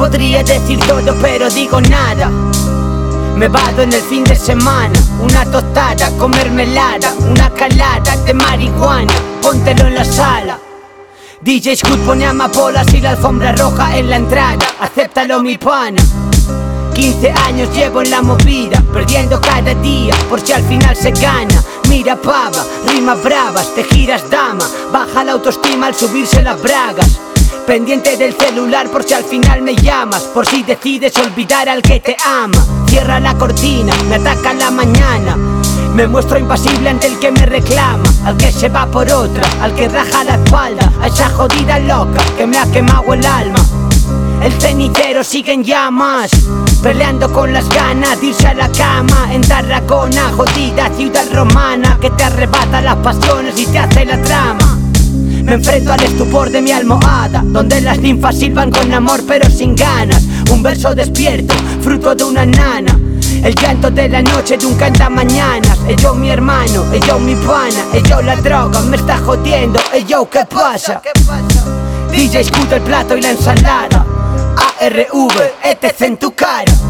Podría decir todo pero digo nada. Me vado en el fin de semana, una tostada con mermelada, una calada de marihuana, póntelo en la sala. DJ Scoot pone amapolas y la alfombra roja en la entrada, acéptalo mi pana. 15 años llevo en la movida, perdiendo cada día por si al final se gana. Mira pava, rimas bravas, te giras dama, baja la autoestima al subirse las bragas. Pendiente del celular por si al final me llamas, por si decides olvidar al que te ama. Cierra la cortina, me ataca la mañana, me muestro impasible ante el que me reclama, al que se va por otra, al que raja la espalda, a esa jodida loca que me ha quemado el alma. El cenicero sigue en llamas, peleando con las ganas de irse a la cama. En Tarragona, jodida ciudad romana, que te arrebata las pasiones y te hace la trama. Me enfrento al estupor de mi almohada, donde las ninfas silban con amor pero sin ganas. Un verso despierto, fruto de una nana, el llanto de la noche de un cantamañanas. Yo mi hermano, yo mi pana, yo la droga me está jodiendo. Yo, ¿qué pasa? DJ Scoot, el plato y la ensalada. ARV, ETC en tu cara.